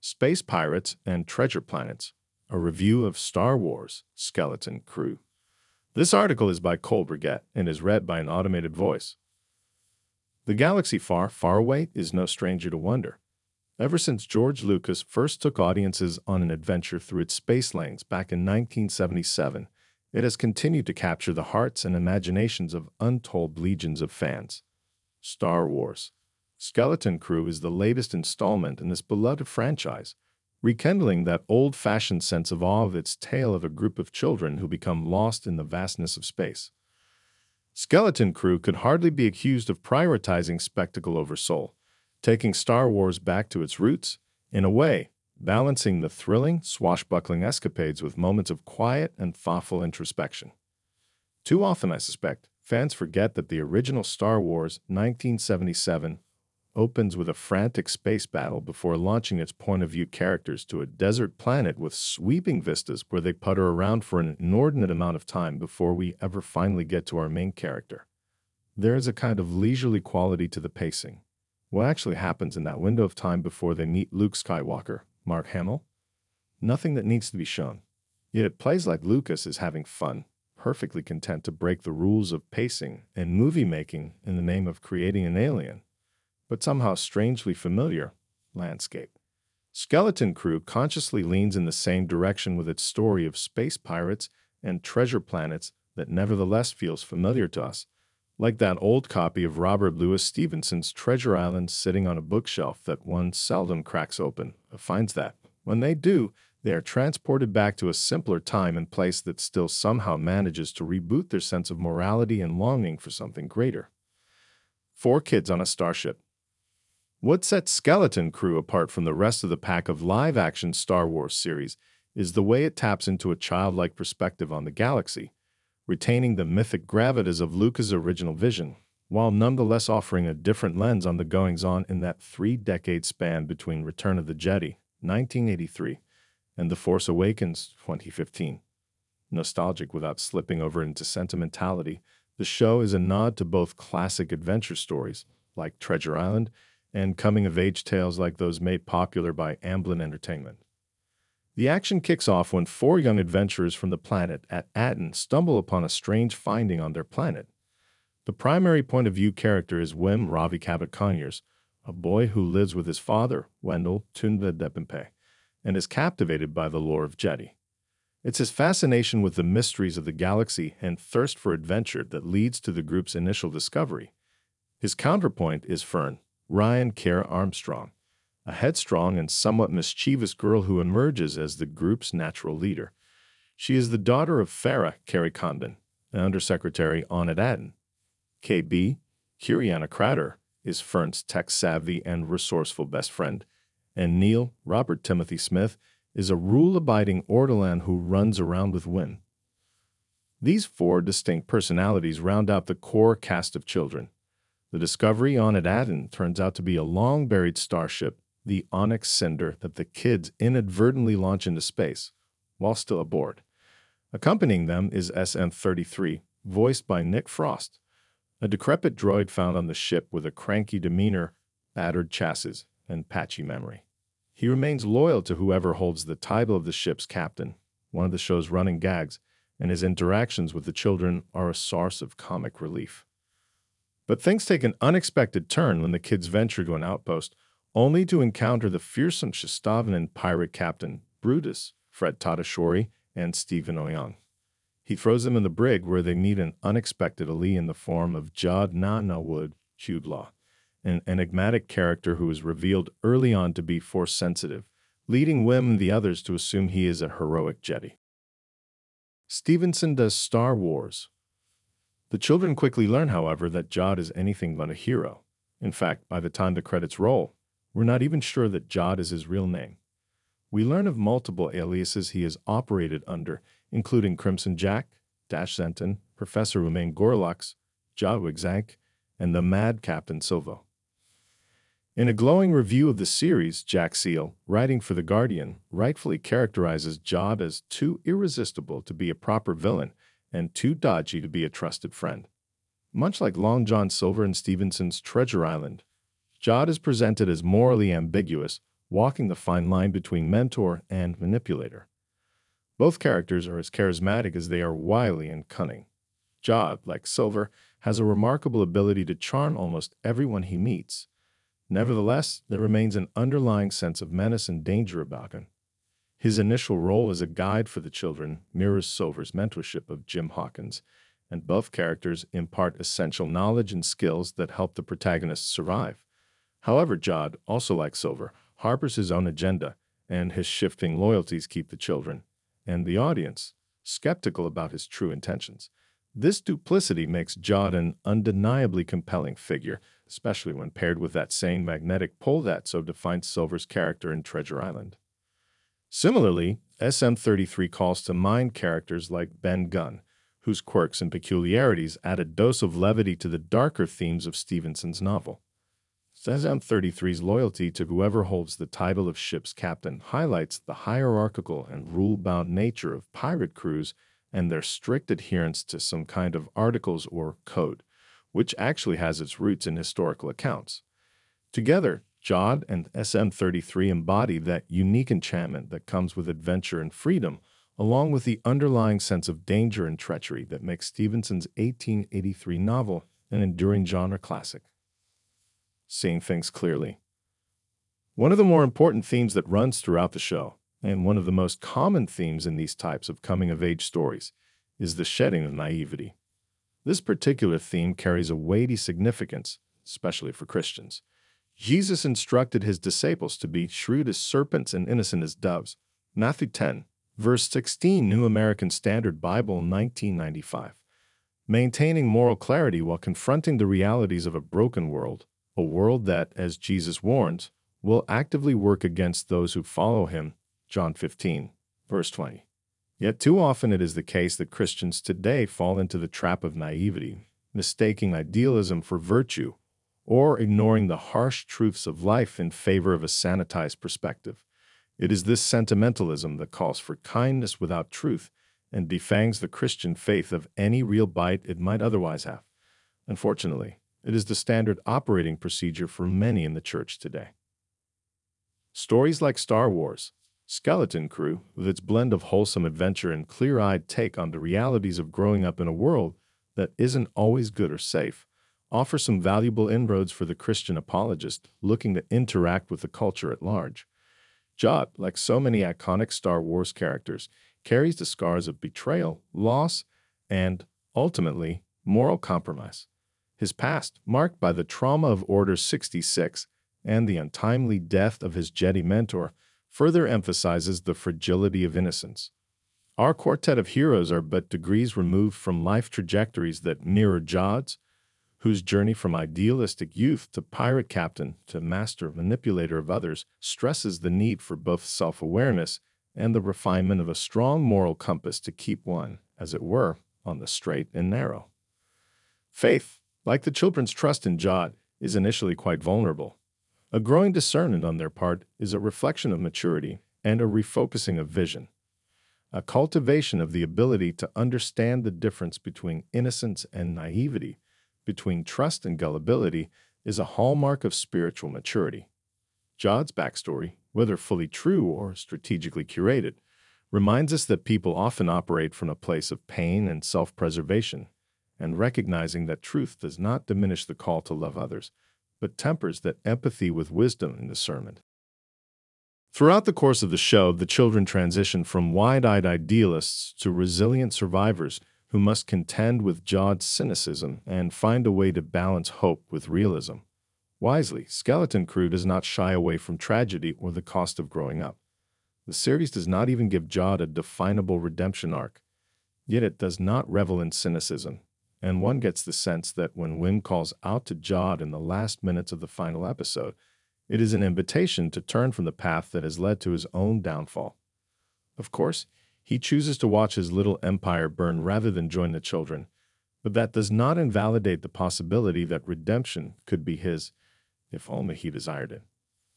Space Pirates and Treasure Planets, a review of Star Wars Skeleton Crew. This article is by Cole Brigette and is read by an automated voice. The galaxy far, far away is no stranger to wonder. Ever since George Lucas first took audiences on an adventure through its space lanes back in 1977, it has continued to capture the hearts and imaginations of untold legions of fans. Star Wars Skeleton Crew is the latest installment in this beloved franchise, rekindling that old-fashioned sense of awe of its tale of a group of children who become lost in the vastness of space. Skeleton Crew could hardly be accused of prioritizing spectacle over soul, taking Star Wars back to its roots, in a way, balancing the thrilling, swashbuckling escapades with moments of quiet and thoughtful introspection. Too often, I suspect, fans forget that the original Star Wars 1977 opens with a frantic space battle before launching its point-of-view characters to a desert planet with sweeping vistas where they putter around for an inordinate amount of time before we ever finally get to our main character. There is a kind of leisurely quality to the pacing. What actually happens in that window of time before they meet Luke Skywalker, Mark Hamill? Nothing that needs to be shown. Yet it plays like Lucas is having fun, perfectly content to break the rules of pacing and movie-making in the name of creating an alien, but somehow strangely familiar, landscape. Skeleton Crew consciously leans in the same direction with its story of space pirates and treasure planets that nevertheless feels familiar to us, like that old copy of Robert Louis Stevenson's Treasure Island sitting on a bookshelf that one seldom cracks open, or finds that, when they do, they are transported back to a simpler time and place that still somehow manages to reboot their sense of morality and longing for something greater. 4 kids on a starship. What sets Skeleton Crew apart from the rest of the pack of live-action Star Wars series is the way it taps into a childlike perspective on the galaxy, retaining the mythic gravitas of Lucas' original vision, while nonetheless offering a different lens on the goings-on in that 3-decade span between Return of the Jedi, 1983, and The Force Awakens, 2015. Nostalgic without slipping over into sentimentality, the show is a nod to both classic adventure stories, like Treasure Island, and coming-of-age tales like those made popular by Amblin Entertainment. The action kicks off when 4 young adventurers from the planet at Aten stumble upon a strange finding on their planet. The primary point-of-view character is Wim Ravi Cabot-Conyers, a boy who lives with his father, Wendell Tunva Depempe, and is captivated by the lore of Jedi. It's his fascination with the mysteries of the galaxy and thirst for adventure that leads to the group's initial discovery. His counterpoint is Fern, Ryan Kara Armstrong, a headstrong and somewhat mischievous girl who emerges as the group's natural leader. She is the daughter of Farah Carey Condon, an undersecretary on at Aten. KB, Kiriana Crater, is Fern's tech-savvy and resourceful best friend, and Neil Robert Timothy Smith is a rule-abiding Ortolan who runs around with Win. These 4 distinct personalities round out the core cast of children. The discovery on at Aten turns out to be a long-buried starship, the Onyx Cinder, that the kids inadvertently launch into space, while still aboard. Accompanying them is SM-33, voiced by Nick Frost, a decrepit droid found on the ship with a cranky demeanor, battered chassis, and patchy memory. He remains loyal to whoever holds the title of the ship's captain, one of the show's running gags, and his interactions with the children are a source of comic relief. But things take an unexpected turn when the kids venture to an outpost, only to encounter the fearsome Shistavanan pirate captain, Brutus, Fred Tadashori, and Stephen Oyan. He throws them in the brig where they meet an unexpected ally in the form of Jod Na'nawood Chudlaw, an enigmatic character who is revealed early on to be Force-sensitive, leading Wim and the others to assume he is a heroic Jedi. Stevenson does Star Wars. The children quickly learn, however, that Jod is anything but a hero. In fact, by the time the credits roll, we're not even sure that Jod is his real name. We learn of multiple aliases he has operated under, including Crimson Jack, Dash Zenton, Professor Umain Gorlux, Jadwig Zank, and the Mad Captain Silvo. In a glowing review of the series, Jack Seal, writing for The Guardian, rightfully characterizes Jod as too irresistible to be a proper villain and too dodgy to be a trusted friend. Much like Long John Silver and Stevenson's Treasure Island, Jod is presented as morally ambiguous, walking the fine line between mentor and manipulator. Both characters are as charismatic as they are wily and cunning. Jod, like Silver, has a remarkable ability to charm almost everyone he meets. Nevertheless, there remains an underlying sense of menace and danger about him. His initial role as a guide for the children mirrors Silver's mentorship of Jim Hawkins, and both characters impart essential knowledge and skills that help the protagonists survive. However, Jod, also like Silver, harbors his own agenda, and his shifting loyalties keep the children and the audience skeptical about his true intentions. This duplicity makes Jod an undeniably compelling figure, especially when paired with that same magnetic pull that so defines Silver's character in Treasure Island. Similarly, SM-33 calls to mind characters like Ben Gunn, whose quirks and peculiarities add a dose of levity to the darker themes of Stevenson's novel. SM-33's loyalty to whoever holds the title of ship's captain highlights the hierarchical and rule-bound nature of pirate crews and their strict adherence to some kind of articles or code, which actually has its roots in historical accounts. Together, Jod and SM-33 embody that unique enchantment that comes with adventure and freedom, along with the underlying sense of danger and treachery that makes Stevenson's 1883 novel an enduring genre classic. Seeing things clearly. One of the more important themes that runs throughout the show, and one of the most common themes in these types of coming-of-age stories, is the shedding of naivety. This particular theme carries a weighty significance, especially for Christians. Jesus instructed his disciples to be shrewd as serpents and innocent as doves. Matthew 10, verse 16, New American Standard Bible, 1995. Maintaining moral clarity while confronting the realities of a broken world, a world that, as Jesus warns, will actively work against those who follow him, John 15, verse 20. Yet too often it is the case that Christians today fall into the trap of naivety, mistaking idealism for virtue, or ignoring the harsh truths of life in favor of a sanitized perspective. It is this sentimentalism that calls for kindness without truth and defangs the Christian faith of any real bite it might otherwise have. Unfortunately, it is the standard operating procedure for many in the church today. Stories like Star Wars, Skeleton Crew, with its blend of wholesome adventure and clear-eyed take on the realities of growing up in a world that isn't always good or safe, offer some valuable inroads for the Christian apologist looking to interact with the culture at large. Jod, like so many iconic Star Wars characters, carries the scars of betrayal, loss, and, ultimately, moral compromise. His past, marked by the trauma of Order 66 and the untimely death of his Jedi mentor, further emphasizes the fragility of innocence. Our quartet of heroes are but degrees removed from life trajectories that mirror Jod's, whose journey from idealistic youth to pirate captain to master manipulator of others stresses the need for both self-awareness and the refinement of a strong moral compass to keep one, as it were, on the straight and narrow. Faith, like the children's trust in Jod, is initially quite vulnerable. A growing discernment on their part is a reflection of maturity and a refocusing of vision. A cultivation of the ability to understand the difference between innocence and naivety, between trust and gullibility, is a hallmark of spiritual maturity. Jod's backstory, whether fully true or strategically curated, reminds us that people often operate from a place of pain and self-preservation, and recognizing that truth does not diminish the call to love others, but tempers that empathy with wisdom and discernment. Throughout the course of the show, the children transition from wide-eyed idealists to resilient survivors who must contend with Jod's cynicism and find a way to balance hope with realism. Wisely, Skeleton Crew does not shy away from tragedy or the cost of growing up. The series does not even give Jod a definable redemption arc, yet it does not revel in cynicism, and one gets the sense that when Wynn calls out to Jod in the last minutes of the final episode, it is an invitation to turn from the path that has led to his own downfall. Of course, he chooses to watch his little empire burn rather than join the children, but that does not invalidate the possibility that redemption could be his, if only he desired it.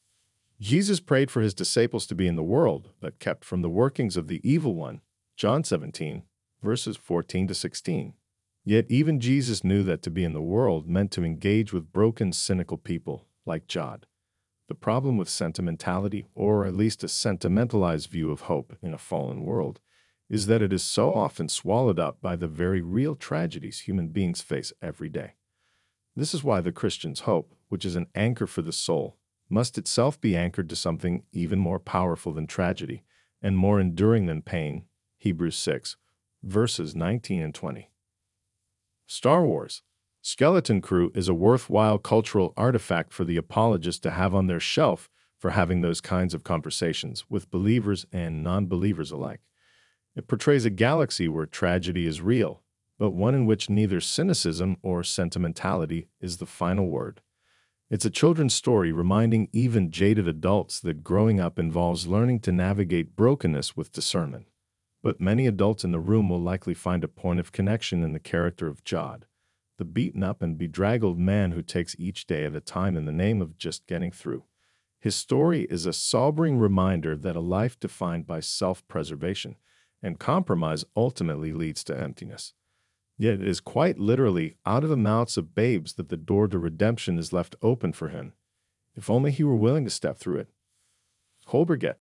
Jesus prayed for his disciples to be in the world, but kept from the workings of the evil one, John 17, verses 14 to 16. Yet even Jesus knew that to be in the world meant to engage with broken, cynical people like Jod. The problem with sentimentality, or at least a sentimentalized view of hope in a fallen world, is that it is so often swallowed up by the very real tragedies human beings face every day. This is why the Christian's hope, which is an anchor for the soul, must itself be anchored to something even more powerful than tragedy and more enduring than pain. Hebrews 6, verses 19 and 20. Star Wars Skeleton Crew is a worthwhile cultural artifact for the apologist to have on their shelf for having those kinds of conversations with believers and non-believers alike. It portrays a galaxy where tragedy is real, but one in which neither cynicism or sentimentality is the final word. It's a children's story reminding even jaded adults that growing up involves learning to navigate brokenness with discernment. But many adults in the room will likely find a point of connection in the character of Jod, the beaten-up and bedraggled man who takes each day at a time in the name of just getting through. His story is a sobering reminder that a life defined by self-preservation and compromise ultimately leads to emptiness. Yet it is quite literally out of the mouths of babes that the door to redemption is left open for him, if only he were willing to step through it. Holberget